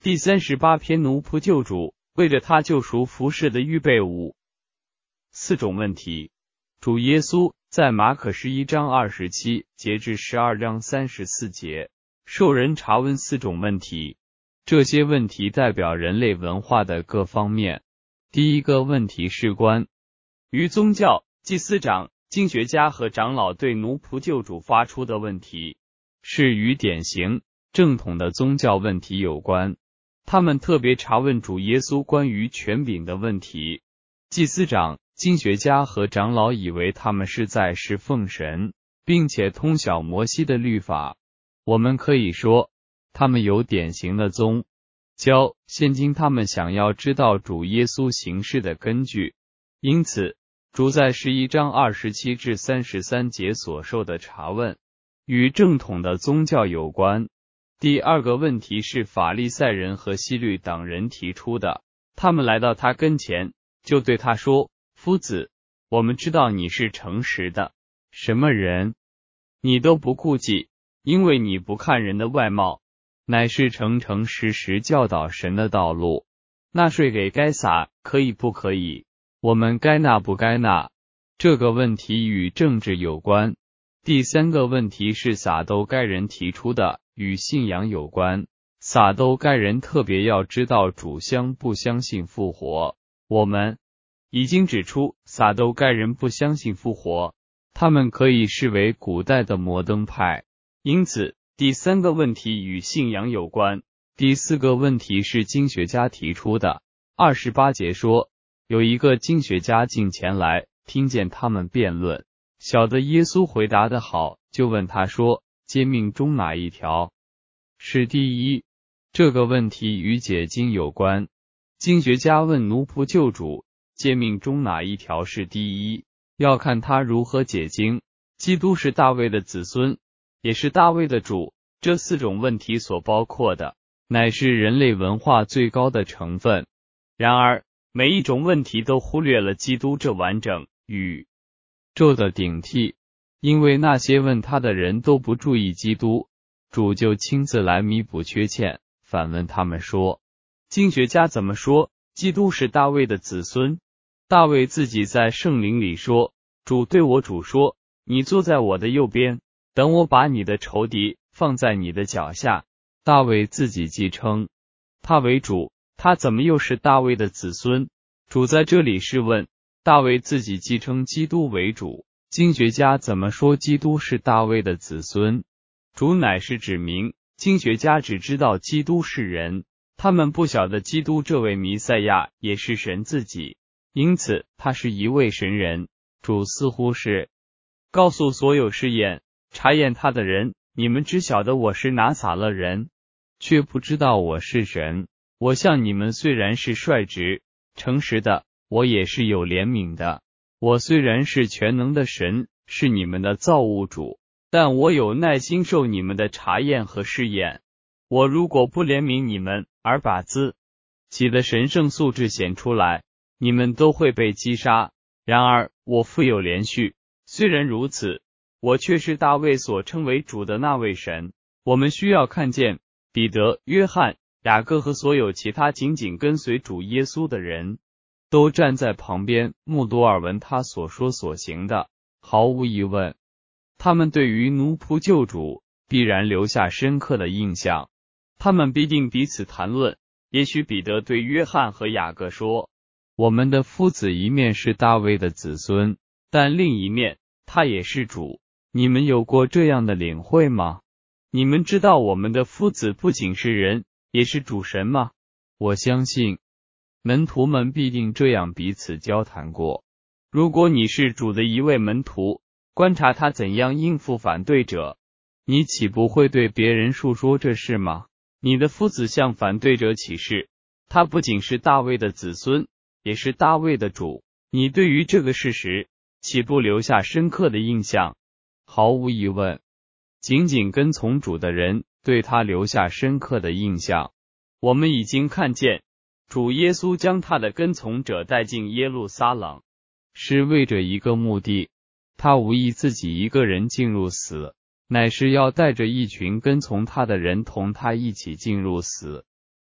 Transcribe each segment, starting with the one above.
第38篇奴仆救主，为着他救赎服侍的预备物。4种问题。主耶稣在马可11章27节至12章34节，受人查问4种问题。这些问题代表人类文化的各方面。第一个问题是关于宗教、祭司长、经学家和长老对奴仆救主发出的问题，是与典型、正统的宗教问题有关。他们特别查问主耶稣关于权柄的问题。祭司长、经学家和长老以为他们是在侍奉神，并且通晓摩西的律法。我们可以说，他们有典型的宗教。现今他们想要知道主耶稣行事的根据，因此主在11章27至33节所受的查问，与正统的宗教有关。第二个问题是法利赛人和希律党人提出的。他们来到他跟前，就对他说：夫子，我们知道你是诚实的，什么人你都不顾忌，因为你不看人的外貌，乃是诚诚实实教导神的道路。纳税给该撒可以不可以？我们该纳不该纳？这个问题与政治有关。第三个问题是撒都该人提出的，与信仰有关。撒都该人特别要知道主相不相信复活。我们已经指出，撒都该人不相信复活，他们可以视为古代的摩登派。因此，第三个问题与信仰有关。第四个问题是经学家提出的。28节说，有一个经学家进前来，听见他们辩论，晓得耶稣回答得好，就问他说：诫命中哪一条是第一？这个问题与解经有关。经学家问奴仆救主，诫命中哪一条是第一？要看他如何解经。基督是大卫的子孙，也是大卫的主。这4种问题所包括的，乃是人类文化最高的成分。然而，每一种问题都忽略了基督这完整宇宙的顶替，因为那些问他的人都不注意基督，主就亲自来弥补缺欠，反问他们说：经学家怎么说基督是大卫的子孙？大卫自己在圣灵里说：主对我主说，你坐在我的右边，等我把你的仇敌放在你的脚下。大卫自己既称他为主，他怎么又是大卫的子孙？主在这里是问大卫自己既称基督为主，经学家怎么说基督是大卫的子孙？主乃是指明，经学家只知道基督是人，他们不晓得基督这位弥赛亚也是神自己，因此他是一位神人。主似乎是告诉所有查验他的人，你们只晓得我是拿撒勒人，却不知道我是神。我向你们虽然是率直、诚实的，我也是有怜悯的。我虽然是全能的神，是你们的造物主，但我有耐心受你们的查验和试验。我如果不怜悯你们，而把自己的神圣素质显出来，你们都会被击杀。然而我富有连续，虽然如此，我却是大卫所称为主的那位神。我们需要看见彼得、约翰、雅各和所有其他紧紧跟随主耶稣的人，都站在旁边，目睹耳闻他所说所行的。毫无疑问，他们对于奴仆救主必然留下深刻的印象。他们必定彼此谈论。也许彼得对约翰和雅各说：我们的夫子一面是大卫的子孙，但另一面他也是主。你们有过这样的领会吗？你们知道我们的夫子不仅是人，也是主神吗？我相信门徒们必定这样彼此交谈过。如果你是主的一位门徒，观察他怎样应付反对者，你岂不会对别人述说这事吗？你的夫子向反对者起誓，他不仅是大卫的子孙，也是大卫的主。你对于这个事实岂不留下深刻的印象？毫无疑问，紧紧跟从主的人对他留下深刻的印象。我们已经看见主耶稣将他的跟从者带进耶路撒冷，是为着一个目的。他无意自己一个人进入死，乃是要带着一群跟从他的人同他一起进入死。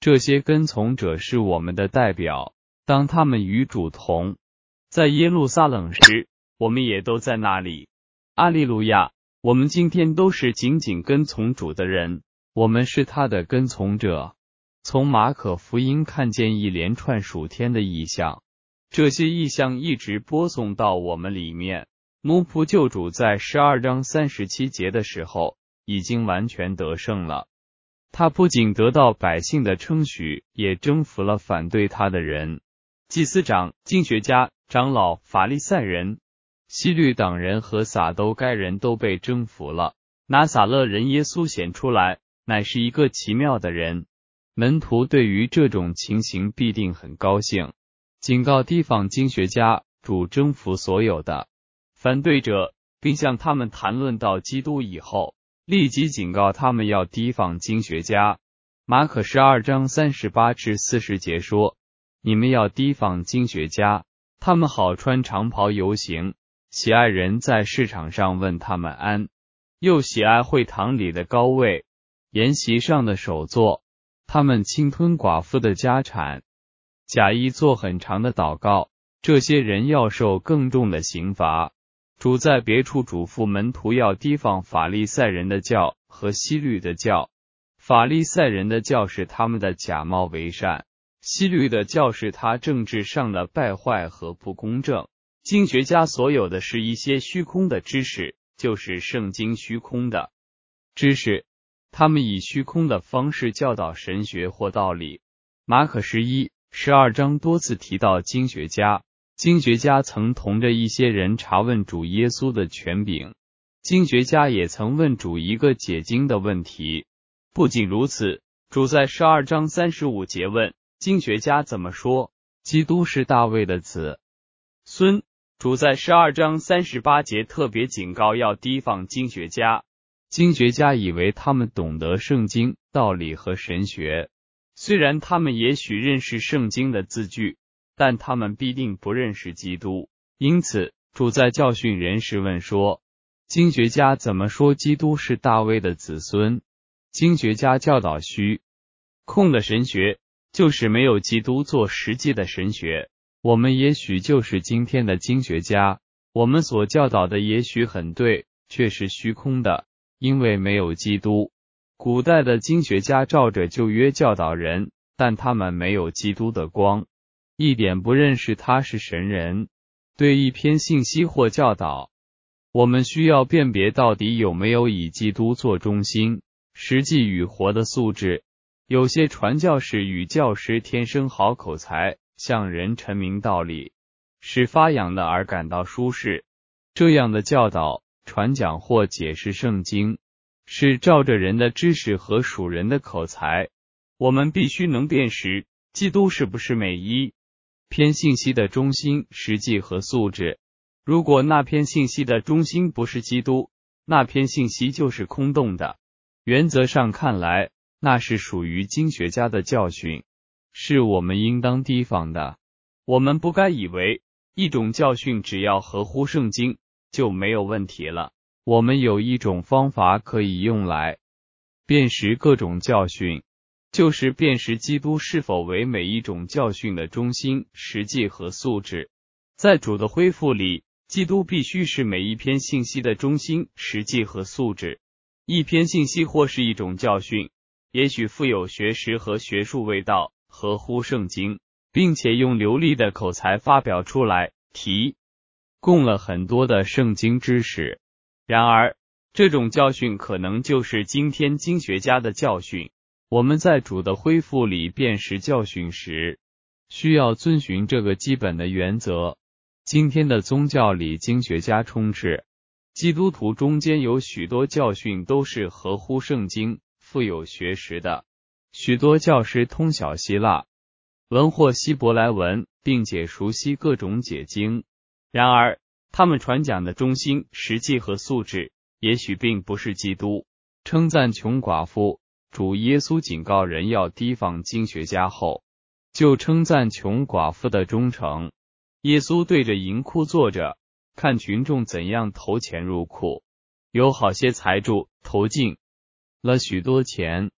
这些跟从者是我们的代表，当他们与主同在耶路撒冷时，我们也都在那里。阿利路亚！我们今天都是紧紧跟从主的人，我们是他的跟从者。从马可福音看见一连串属天的异象，这些异象一直播送到我们里面。奴仆救主在12章37节的时候，已经完全得胜了。他不仅得到百姓的称许，也征服了反对他的人。祭司长、经学家、长老、法利赛人、希律党人和撒都该人都被征服了。拿撒勒人耶稣显出来，乃是一个奇妙的人。门徒对于这种情形必定很高兴，警告地方经学家，主征服所有的反对者，并向他们谈论到基督以后，立即警告他们要提防经学家。马可12章38至40节说，你们要提防经学家，他们好穿长袍游行，喜爱人在市场上问他们安，又喜爱会堂里的高位，筵席上的首座。他们侵吞寡妇的家产，假意做很长的祷告，这些人要受更重的刑罚。主在别处嘱咐门徒要提防法利赛人的教和希律的教。法利赛人的教是他们的假冒为善，希律的教是他政治上的败坏和不公正。经学家所有的是一些虚空的知识，就是圣经虚空的知识，他们以虚空的方式教导神学或道理。马可11、12章多次提到经学家，经学家曾同着一些人查问主耶稣的权柄，经学家也曾问主一个解经的问题。不仅如此，主在12章35节问经学家怎么说基督是大卫的子孙。主在12章38节特别警告要提防经学家。经学家以为他们懂得圣经道理和神学，虽然他们也许认识圣经的字句，但他们必定不认识基督。因此主在教训人时问说，经学家怎么说基督是大卫的子孙？经学家教导虚空的神学，就是没有基督做实际的神学。我们也许就是今天的经学家，我们所教导的也许很对，却是虚空的，因为没有基督。古代的经学家照着旧约教导人，但他们没有基督的光，一点不认识他是神人。对一篇信息或教导，我们需要辨别到底有没有以基督做中心，实际与活的素质。有些传教士与教师天生好口才，向人陈明道理，使发扬的而感到舒适。这样的教导、传讲或解释圣经，是照着人的知识和属人的口才。我们必须能辨识基督是不是每一篇信息的中心、实际和素质。如果那篇信息的中心不是基督，那篇信息就是空洞的。原则上看来，那是属于经学家的教训，是我们应当提防的。我们不该以为一种教训只要合乎圣经就没有问题了。我们有一种方法可以用来辨识各种教训，就是辨识基督是否为每一种教训的中心、实际和素质。在主的恢复里，基督必须是每一篇信息的中心、实际和素质。一篇信息或是一种教训，也许富有学识和学术味道，合乎圣经，并且用流利的口才发表出来，提供了很多的圣经知识。然而，这种教训可能就是今天经学家的教训。我们在主的恢复里辨识教训时，需要遵循这个基本的原则。今天的宗教里经学家充斥，基督徒中间有许多教训都是合乎圣经、富有学识的。许多教师通晓希腊文或希伯来文，并且熟悉各种解经。然而，他们传讲的中心、实际和素质，也许并不是基督。称赞穷寡妇，主耶稣警告人要提防经学家后，就称赞穷寡妇的忠诚。耶稣对着银库坐着，看群众怎样投钱入库。有好些财主投进了许多钱，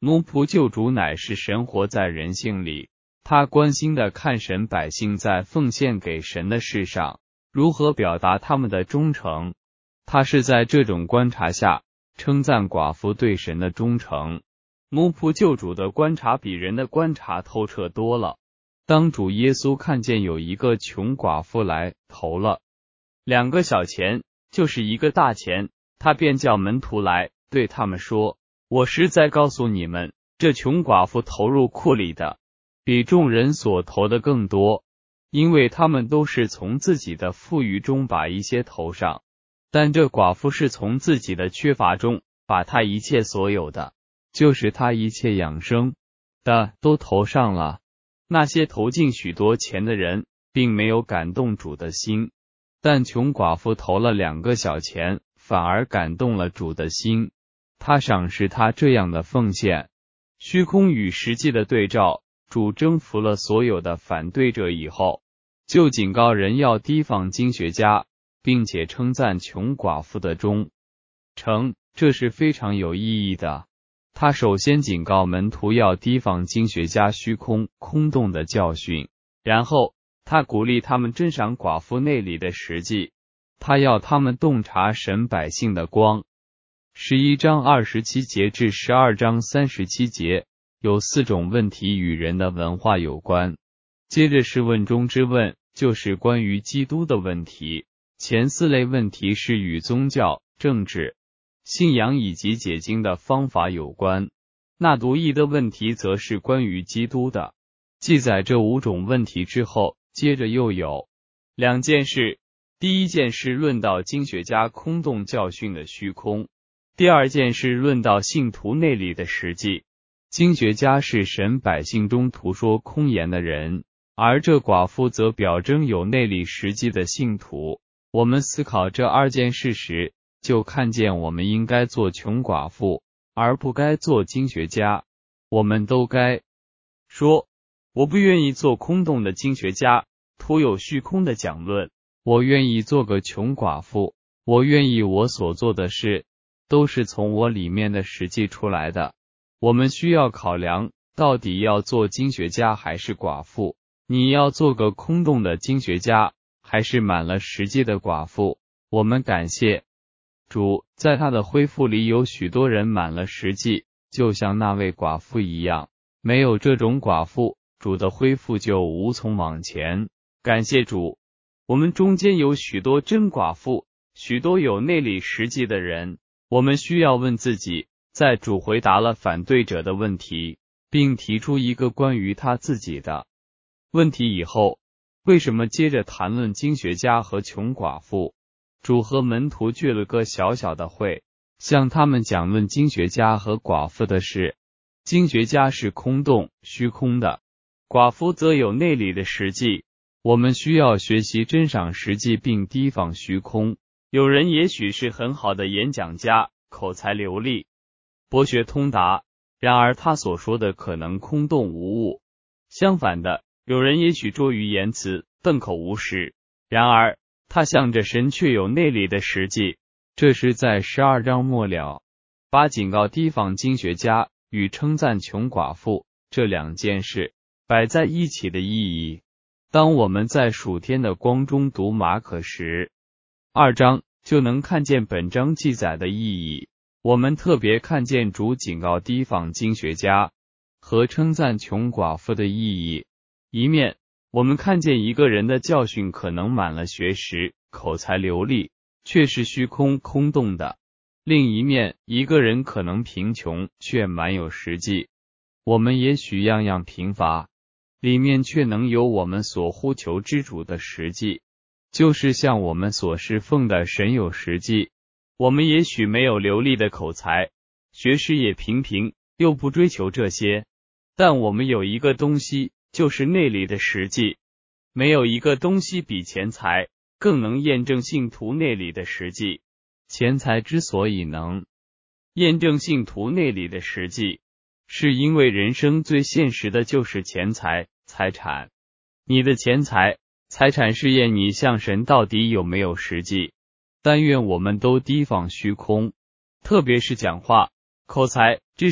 奴仆救主乃是神活在人性里，他关心的看神百姓在奉献给神的事上如何表达他们的忠诚。他是在这种观察下称赞寡妇对神的忠诚。奴仆救主的观察比人的观察透彻多了。当主耶稣看见有一个穷寡妇来投了2个小钱，就是1个大钱，他便叫门徒来，对他们说：我实在告诉你们，这穷寡妇投入库里的比众人所投的更多，因为他们都是从自己的富裕中把一些投上，但这寡妇是从自己的缺乏中把她一切所有的，就是她一切养生的都投上了。那些投进许多钱的人并没有感动主的心，但穷寡妇投了2个小钱，反而感动了主的心。他赏识他这样的奉献。虚空与实际的对照，主征服了所有的反对者以后，就警告人要提防经学家，并且称赞穷寡妇的忠诚，这是非常有意义的。他首先警告门徒要提防经学家虚空空洞的教训，然后他鼓励他们珍赏寡妇内里的实际，他要他们洞察神百姓的光。11章27节至12章37节有4种问题与人的文化有关。接着是问中之问，就是关于基督的问题。前4类问题是与宗教、政治、信仰以及解经的方法有关。那读义的问题则是关于基督的。记载这5种问题之后，接着又有2件事。第一件是论到经学家空洞教训的虚空，第2件是论到信徒内里的实际。经学家是神百姓中图说空言的人，而这寡妇则表征有内里实际的信徒。我们思考这2件事时，就看见我们应该做穷寡妇，而不该做经学家。我们都该说，我不愿意做空洞的经学家，徒有虚空的讲论。我愿意做个穷寡妇，我愿意我所做的事都是从我里面的实际出来的。我们需要考量，到底要做经学家还是寡妇？你要做个空洞的经学家，还是满了实际的寡妇？我们感谢主，在他的恢复里有许多人满了实际，就像那位寡妇一样。没有这种寡妇，主的恢复就无从往前。感谢主，我们中间有许多真寡妇，许多有内里实际的人。我们需要问自己，在主回答了反对者的问题，并提出一个关于他自己的问题以后，为什么接着谈论经学家和穷寡妇？主和门徒聚了个小小的会，向他们讲论经学家和寡妇的事。经学家是空洞、虚空的，寡妇则有内里的实际。我们需要学习珍赏实际并提防虚空。有人也许是很好的演讲家，口才流利，博学通达，然而他所说的可能空洞无物。相反的，有人也许拙于言辞，笨口无实，然而他向着神却有内里的实际。这是在12章末了，把警告提防经学家与称赞穷寡妇这2件事摆在一起的意义。当我们在属天的光中读马可12章，就能看见本章记载的意义。我们特别看见主警告提防经学家和称赞穷寡妇的意义。一面，我们看见一个人的教训可能满了学识，口才流利，却是虚空空洞的；另一面，一个人可能贫穷，却满有实际。我们也许样样贫乏，里面却能有我们所呼求之主的实际，就是像我们所侍奉的神有实际。我们也许没有流利的口才，学识也平平，又不追求这些，但我们有一个东西，就是内里的实际。没有一个东西比钱财更能验证信徒内里的实际。钱财之所以能验证信徒内里的实际，是因为人生最现实的就是钱财、财产。你的钱财、财产试验你向神到底有没有实际。但愿我们都提防虚空，特别是讲话、口才、知识、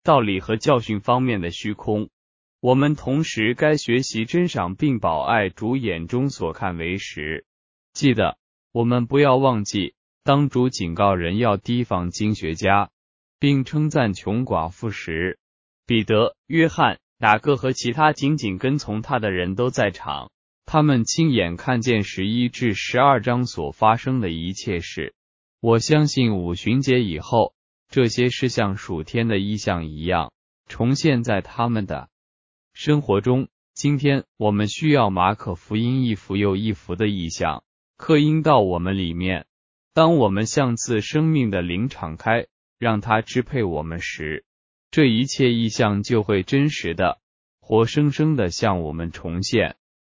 道理和教训方面的虚空。我们同时该学习珍赏并保爱主眼中所看为实。记得，我们不要忘记，当主警告人要提防经学家，并称赞穷寡妇时，彼得、约翰、雅各和其他紧紧跟从他的人都在场，他们亲眼看见11至12章所发生的一切事。我相信五旬节以后，这些事像属天的异象一样，重现在他们的生活中。今天我们需要马可福音一幅又一幅的异象刻印到我们里面。当我们向赐生命的灵敞开，让它支配我们时，这一切异象就会真实的、活生生的向我们重现。